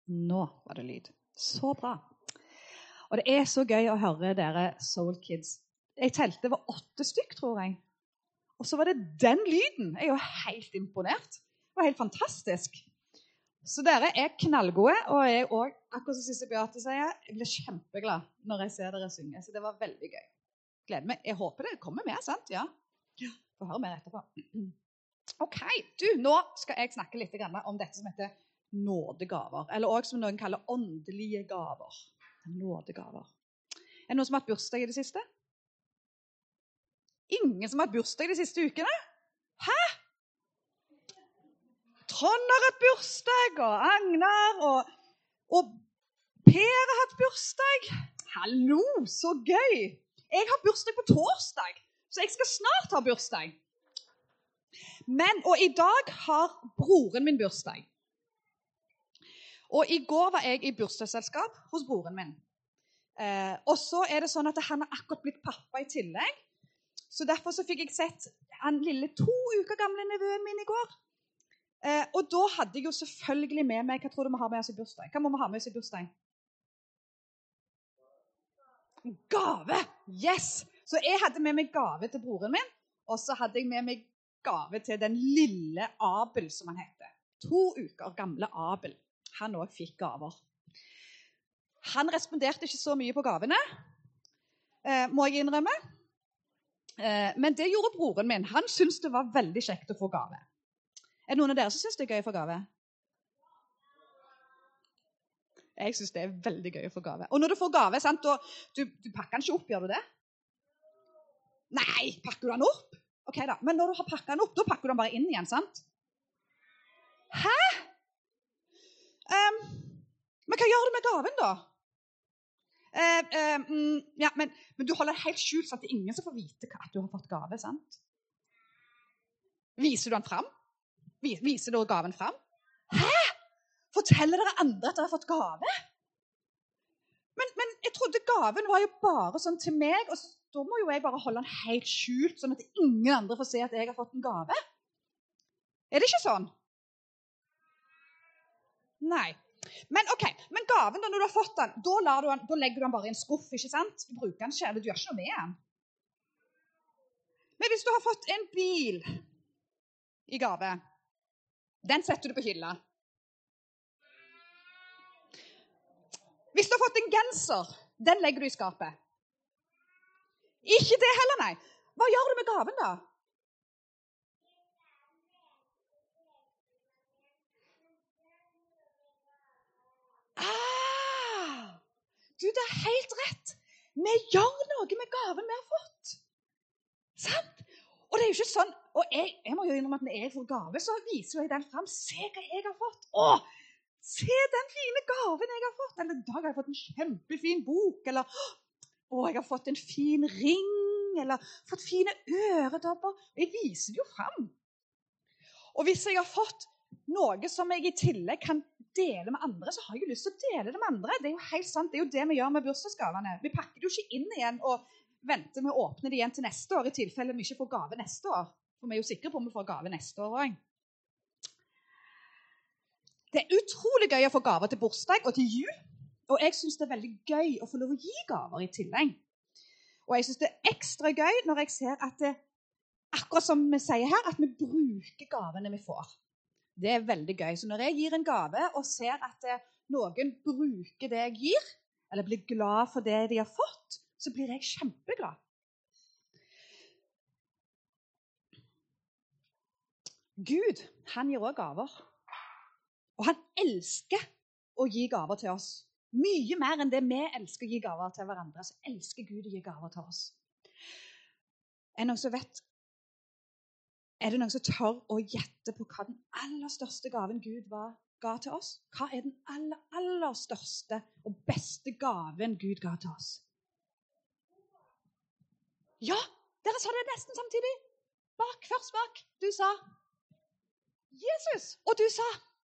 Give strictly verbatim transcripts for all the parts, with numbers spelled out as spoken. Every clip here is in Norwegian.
Nå var det lyd. Så bra. Og det er så gøy å høre dere Soul Kids. Jeg telte det var åtte stykk, tror jeg. Og så var det den lyden. Jeg er jo helt imponert. Det var helt fantastisk. Så dere er knallgode, og jeg er også, akkurat som Sisse Beate sier, jeg blir kjempeglad når jeg ser dere synge. Så det var veldig gøy. Gleder meg. Jeg håper det kommer med, sant? Ja. Får høre mer etterpå. Ok, du, nå skal jeg snakke litt om dette som heter nådegaver, eller også som noen kaller åndelige gaver. Nådegaver. Er det noen som har hatt bursdag i det siste? Ingen som har hatt bursdag de siste ukene? Hæ? Trond har hatt bursdag, og Agnar, og, og Per har hatt bursdag. Hallo, så gøy! Jeg har bursdag på torsdag, så jeg skal snart ha bursdag. Men, og i dag har broren min bursdag. Og i går var jeg i bursdagsselskap hos broren min. Eh, og så er det sånn at han har akkurat blitt pappa i tillegg. Så derfor så fikk jeg sett han lille to uker gamle nevøen min i går. Eh, og da hadde jeg jo selvfølgelig med meg, hva tror du vi har med oss i bursdag? Hva må vi ha med oss i bursdag? Gave! Yes! Så jeg hadde med meg gave til broren min, og så hadde jeg med meg gave til den lille Abel, som han heter. To uker gamle Abel. Han også fikk gaver. Han responderte ikke så mye på gavene, eh, må jeg innrømme. Eh, men det gjorde broren min. Han syntes det var veldig kjekt å få gave. Er det noen av dere som synes det er gøy å få gave? Jeg synes det er veldig gøy å få gave. Og når du får gave, sant, da, du, du pakker den ikke opp, gjør du det? Nei, pakker du den opp? Ok da, men når du har pakket den opp, da pakker du den bare inn igjen, sant? Hæ? Um, men hva gjør du med gaven da? Uh, uh, mm, ja, men, men du holder det helt skjult, sånn at det er ingen som får vite at du har fått gave, sant? Viser du den frem? Viser du gaven frem? Hæ? Forteller dere andre at dere har fått gave? Men, men jeg trodde gaven var jo bare sånn til meg, og da må jo jeg bare holde den helt skjult, sånn at ingen andre får se at jeg har fått en gave. Er det ikke sånn? Nei. Men ok, men gaven da, når du har fått den, da, lar du den, da legger du den bare i en skuff, ikke sant? Du bruker den ikke, eller du gjør ikke noe med den. Men hvis du har fått en bil i gave, den setter du på hylla. Hvis du har fått en genser, den legger du i skapet. Ikke det heller, nei. Hva gjør du med gaven da? Ah, du, det er helt rett. Vi gjør noe med gaven vi har fått. Sant? Og det er jo ikke sånn, og jeg, jeg må jo innrømme at når jeg får gave, så viser jeg den frem. Se hva jeg har fått. Åh, se den fine gaven jeg har fått. Eller i dag har jeg fått en kjempefin bok, eller å, jeg har fått en fin ring, eller fått fine øredobber. Jeg viser det jo frem. Og hvis jeg har fått noe som jeg i tillegg kan dele med andre, så har jeg jo lyst til å dele det med andre. Det er jo helt sant, det er jo det vi gjør med bursdagsgavene. Vi pakker det jo ikke inn igjen og venter med å åpne det igjen til neste år, i tilfelle vi ikke får gave neste år. For vi er jo sikre på om vi får gave neste år også. Det er utrolig gøy å få gaver til bursdag og til jul, og jeg synes det er veldig gøy å få lov å gi gaver i tillegg. Og jeg synes det er ekstra gøy når jeg ser at det, akkurat som vi sier her, at vi bruker gavene vi får. Det er veldig gøy. Så når jeg gir en gave og ser at noen bruker det jeg gir, eller blir glad for det de har fått, så blir jeg kjempeglad. Gud, han gir også gaver. Og han elsker å gi gaver til oss. Mye mer enn det vi elsker å gi gaver til hverandre, så elsker Gud å gi gaver til oss. Er det noen som vet, er det noen som tør å gjette på hva den aller største gaven Gud var, ga til oss? Hva er den aller, aller største og beste gaven Gud ga til oss? Ja, dere sa det nesten samtidig. Bak, først bak. Du sa Jesus, og du sa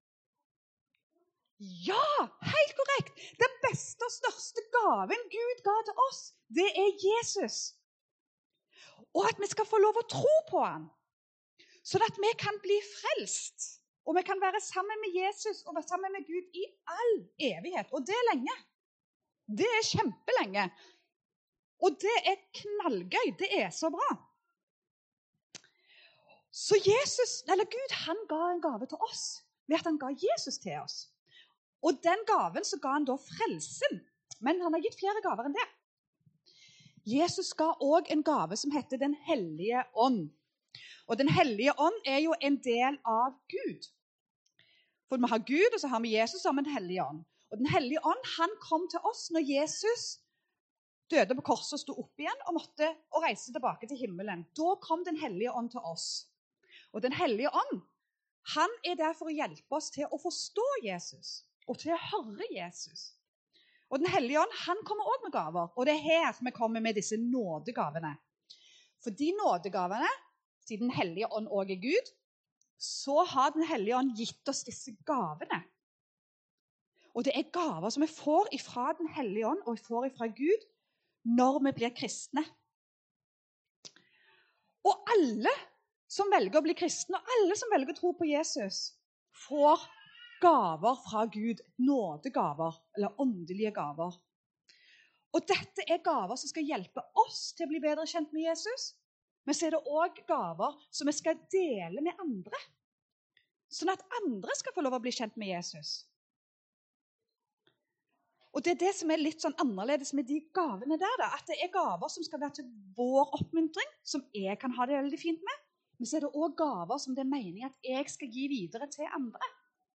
ja, helt korrekt. Den beste og største gaven Gud ga til oss, det er Jesus. Og at vi skal få lov å tro på han, så at vi kan bli frelst. Og vi kan være sammen med Jesus og være sammen med Gud i all evighet. Og det er lenge. Det er kjempelenge. Og det er knallgøy. Det er så bra. Så Jesus, eller Gud, han ga en gave til oss ved at han ga Jesus til oss. Og den gaven så ga han da frelsen. Men han har gitt flere gaver enn det. Jesus ga også en gave som heter Den hellige ånd. Og Den hellige ånd er jo en del av Gud. For vi har Gud, og så har vi Jesus som en hellige ånd. Og Den hellige ånd, han kom til oss når Jesus døde på korset og sto opp igjen og måtte og reise tilbake til himmelen. Da kom Den hellige ånd til oss. Og Den hellige ånd, han er der for å hjelpe oss til å forstå Jesus og til å høre Jesus. Og Den hellige ånd, han kommer også med gaver. Og det er her vi kommer med disse nådegavene. For de nådegavene, siden Den hellige ånd også er Gud, så har Den hellige ånd gitt oss disse gavene. Og det er gaver som vi får ifra Den hellige ånd og vi får ifra Gud når vi blir kristne. Og alle som velger å bli kristne, og alle som velger å tro på Jesus, får gaver fra Gud, nådegaver, eller åndelige gaver. Og dette er gaver som skal hjelpe oss til å bli bedre kjent med Jesus, men så er det også gaver som vi skal dele med andre, sånn at andre skal få lov å bli kjent med Jesus. Og det er det som er litt sånn annerledes med de gavene der, da, at det er gaver som skal være til vår oppmuntring, som jeg kan ha det veldig fint med, men så er det også gaver som det er meningen at jeg skal gi videre til andre.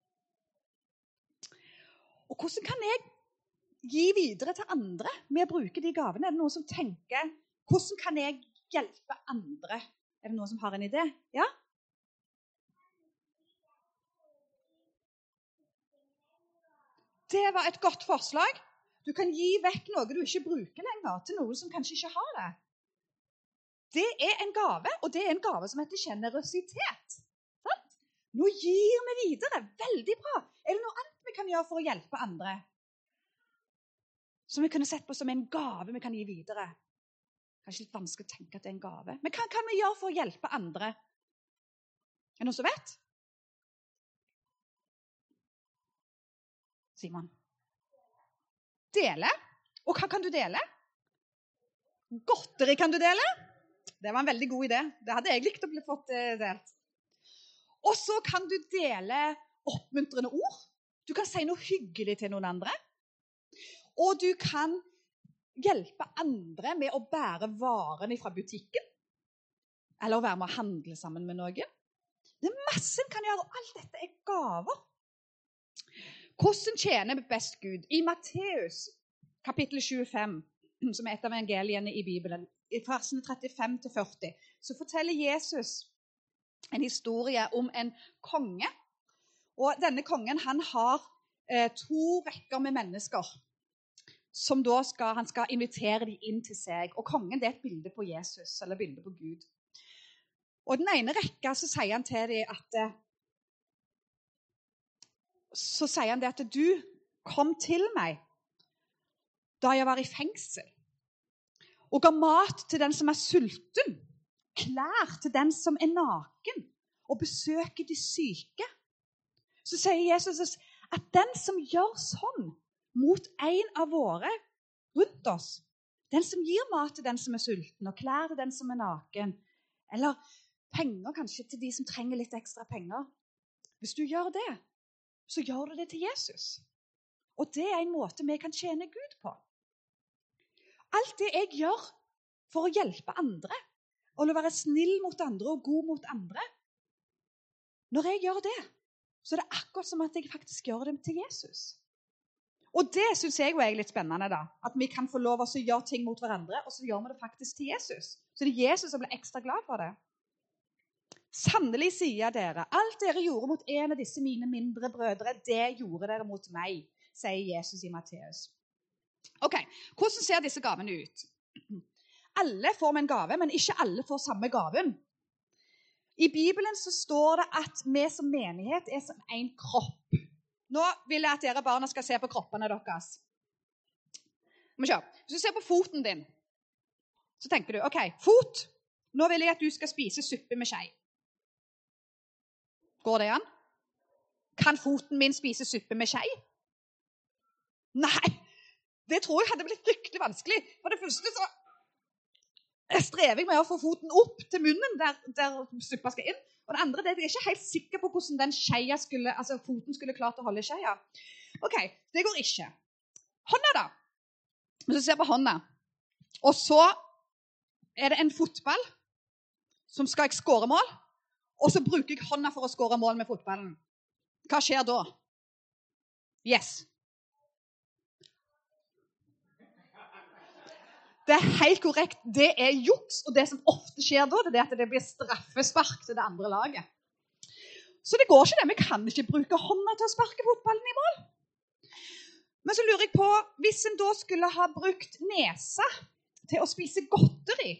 Og hvordan kan jeg gi videre til andre med å bruke de gavene? Er det noen som tenker, hvordan kan jeg hjelpe andre? Er det noen som har en idé? Ja? Det var et godt forslag. Du kan gi vekk noe du ikke bruker lenger til noen som kanskje ikke har det. Det er en gave, og det er en gave som heter generøsitet. Sant? Nå gir vi videre. Veldig bra. Er det noe annet vi kan gjøre for å hjelpe andre? Som vi kunne sett på som en gave vi kan gi videre. Kanskje litt vanskelig å tenke at det er en gave. Men hva kan vi gjøre for å hjelpe andre? Er det noen som vet? Simon. Dele. Og hva kan du dele? Godteri kan du dele. Det var en veldig god idé. Det hadde jeg likt å bli fått delt. Og så kan du dele oppmuntrende ord. Du kan si noe hyggelig til noen andre. Og du kan hjelpe andre med å bære varene fra butikken. Eller å være med å handle sammen med noen. Det er masse en kan gjøre, og alt dette er gaver. Hvordan tjener vi best Gud? I Matteus kapittel tjuefem, som er et av evangeliene i Bibelen, i versene trettifem til førti, så forteller Jesus en historie om en konge. Og denne kongen, han har eh, to rekker med mennesker, som da skal, han skal invitere dem inn til seg. Og kongen, det er et bilde på Jesus, eller bilde på Gud. Og den ene rekka, så sier han til dem at så sier han det at du kom til meg da jeg var i fengsel og ga mat til den som er sulten, klær til den som er naken og besøker de syke. Så sier Jesus at den som gjør sånn mot en av våre rundt oss, den som gir mat til den som er sulten og klær til den som er naken, eller penger kanskje til de som trenger litt ekstra penger, hvis du gjør det, så gjør du det til Jesus. Og det er en måte vi kan tjene Gud på. Alt det jeg gjør for å hjelpe andre, og å være snill mot andre og god mot andre, når jeg gjør det, så er det akkurat som at jeg faktisk gjør det til Jesus. Og det synes jeg jo er litt spennende da, at vi kan få lov å gjøre ting mot hverandre, og så gjør vi det faktisk til Jesus. Så det er Jesus som blir ekstra glad for det. Sannelig sier dere, alt dere gjorde mot en av disse mine mindre brødre, det gjorde dere mot meg, sier Jesus i Matteus. Ok, hvordan ser disse gavene ut? Alle får med en gave, men ikke alle får samme gaven. I Bibelen så står det at vi som menighet er som en kropp. Nå vil jeg at dere barna skal se på kroppene deres. Hvis du ser på foten din, så tenker du, ok, fot, nå vil jeg at du skal spise suppe med skje. Går det an? Kan foten min spise suppe med skje? Nei, det tror jeg hadde blitt fryktelig vanskelig. For det første så strever jeg med å få foten opp til munnen der, der suppa skal inn. Og det andre det er at jeg er ikke helt sikker på hvordan den skeia skulle, altså foten skulle klart å holde skeia. Ok, det går ikke. Hånda da. Hvis du ser på hånda. Og så er det en fotball som skal jeg skåre mål. Og så bruker jeg hånda for å skåre mål med fotballen. Hva skjer da? Yes. Det er helt korrekt. Det er juks, og det som ofte skjer da, det er at det blir straffespark til det andre laget. Så det går ikke det. Vi kan ikke bruke hånda til å sparke fotballen i mål. Men så lurer jeg på, hvis en da skulle ha brukt nesa til å spise godteri.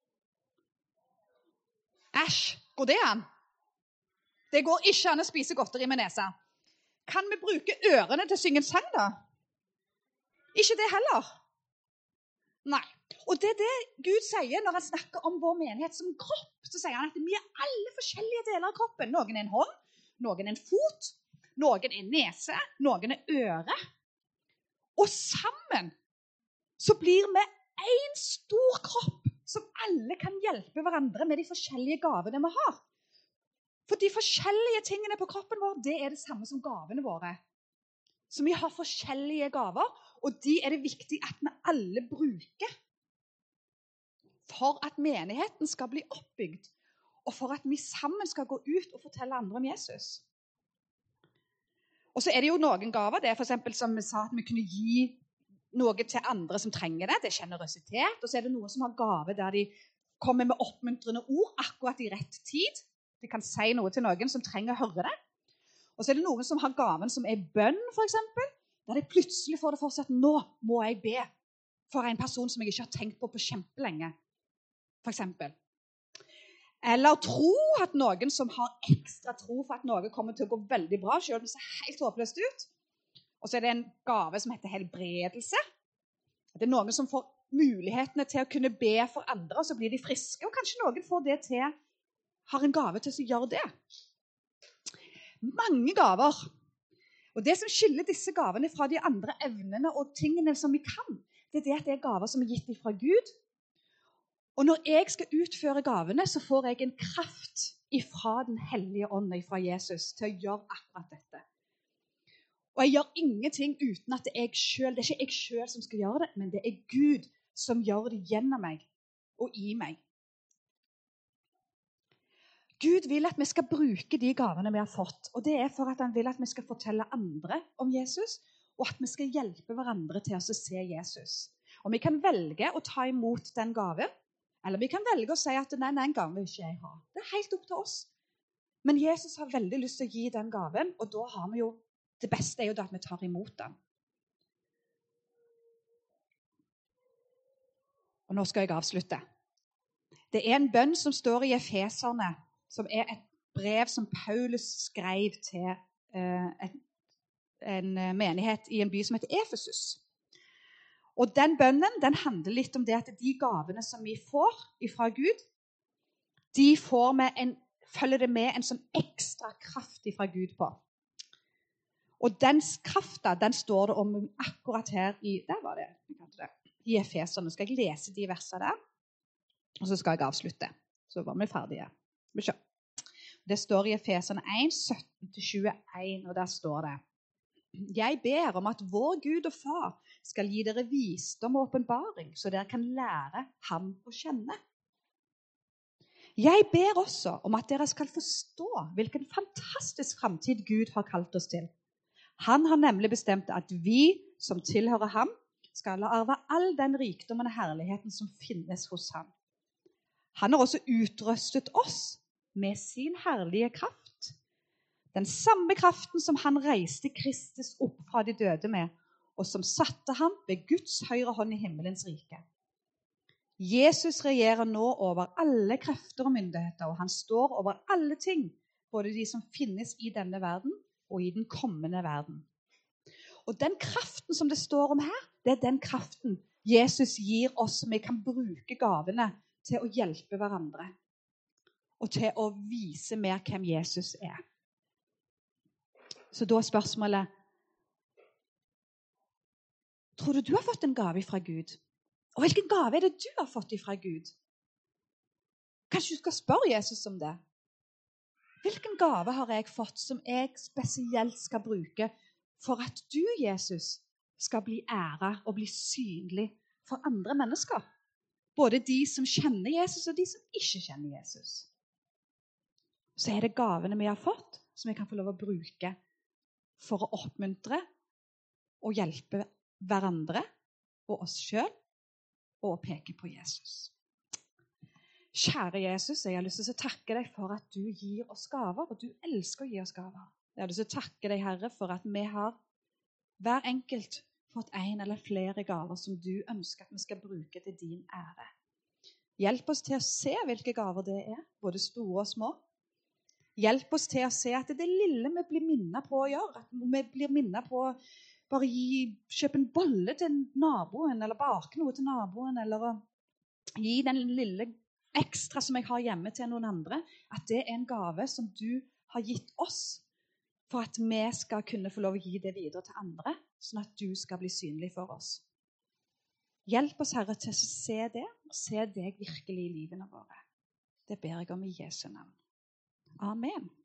Æsj, går det an? Det går ikke an å spise godteri med nesa. Kan vi bruke ørene til å synge en sang da? Ikke det heller. Nei. Og det er det Gud sier når han snakker om vår menighet som kropp. Så sier han at vi er alle forskjellige deler av kroppen. Noen er en hånd, noen er en fot, noen er nese, noen er øre. Og sammen så blir vi en stor kropp som alle kan hjelpe hverandre med de forskjellige gavene vi har. For de forskjellige tingene på kroppen vår, det er det samme som gavene våre. Så vi har forskjellige gaver, og de er det viktig at vi alle bruker. For at menigheten skal bli oppbygd, og for at vi sammen skal gå ut og fortelle andre om Jesus. Og så er det jo noen gaver, det er for eksempel som vi sa, at vi kunne gi noe til andre som trenger det, det er generøsitet, og så er det noen som har gave der de kommer med oppmuntrende ord akkurat i rett tid. De kan si noe til noen som trenger å høre det. Og så er det noen som har gaven som er bønn, for eksempel, der de plutselig får det for seg at nå må jeg be for en person som jeg ikke har tenkt på på kjempelenge, for eksempel. Eller tro at noen som har ekstra tro for at noe kommer til å gå veldig bra, selv om det ser helt håpløst ut. Og så er det en gave som heter helbredelse. Det er noen som får mulighetene til å kunne be for andre, og så blir de friske, og kanskje noen får det til, har en gave til å gjøre det. Mange gaver. Og det som skiller disse gavene fra de andre evnene og tingene som vi kan, det er det at det er gaver som er gitt fra Gud. Og når jeg skal utføre gavene, så får jeg en kraft ifra den hellige ånd, ifra Jesus, til å gjøre akkurat dette. Og jeg gjør ingenting uten at det er jeg selv, det er ikke jeg selv som skal gjøre det, men det er Gud som gjør det gjennom meg og i meg. Gud vil at vi skal bruke de gavene vi har fått, og det er for at han vil at vi skal fortelle andre om Jesus, og at vi skal hjelpe hverandre til å se Jesus. Og vi kan velge å ta imot den gaven, eller vi kan velge å si at nei, den gaven vil ikke jeg ha. Det er helt opp til oss. Men Jesus har veldig lyst til å gi den gaven, og da har vi jo, det beste er jo da at vi tar imot den. Og nå skal jeg avslutte. Det er en bønn som står i Efeserne, som er et brev som Paulus skrev til eh, et, en menighet i en by som heter Efesus. Og den bønnen, den handler litt om det at de gavene som vi får fra Gud, de får med en, følger det med en sånn ekstra kraft fra Gud på. Og den kraften, den står det om akkurat her i, der var det, i Efeserne. Skal jeg lese de versene der, og så skal jeg avslutte. Så var vi ferdige. Det står i Efeserne én, sytten til tjueen, og der står det: Jeg ber om at vår Gud og Far skal gi dere visdom og åpenbaring, så dere kan lære ham å kjenne. Jeg ber også om at dere skal forstå hvilken fantastisk fremtid Gud har kalt oss til. Han har nemlig bestemt at vi som tilhører ham skal arve all den rikdommen og herligheten som finnes hos ham. Han har også utrustet oss med sin herlige kraft. Den samme kraften som han reiste Kristus opp fra de døde med, og som satte ham ved Guds høyre hånd i himmelens rike. Jesus regjerer nå over alle krefter og myndigheter, og han står over alle ting, både de som finnes i denne verden og i den kommende verden. Og den kraften som det står om her, det er den kraften Jesus gir oss, som vi kan bruke gavene til å hjelpe hverandre, og til å vise mer hvem Jesus er. Så da er spørsmålet, tror du du har fått en gave fra Gud? Og hvilken gave er det du har fått fra Gud? Kanskje du skal spørre Jesus om det? Hvilken gave har jeg fått som jeg spesielt skal bruke for at du, Jesus, skal bli æret og bli synlig for andre mennesker? Både de som kjenner Jesus og de som ikke kjenner Jesus. Så er det gavene vi har fått som vi kan få lov å bruke for å oppmuntre og hjelpe hverandre og oss selv og peke på Jesus. Kjære Jesus, jeg har lyst til å takke deg for at du gir oss gaver, og du elsker å gi oss gaver. Jeg har lyst til å takke deg, Herre, for at vi har hver enkelt fått en eller flere gaver som du ønsker at vi skal bruke til din ære. Hjelp oss til å se hvilke gaver det er, både store og små. Hjelp oss til å se at det er det lille vi blir minnet på å gjøre, at vi blir minnet på å bare gi, kjøpe en bolle til naboen, eller bake noe til naboen, eller å gi den lille ekstra som jeg har hjemme til noen andre, at det er en gave som du har gitt oss, for at vi skal kunne få lov å gi det videre til andre, sånn at du skal bli synlig for oss. Hjelp oss, Herre, til å se det, og se deg virkelig i livene våre. Det ber jeg om i Jesu navn. Amen.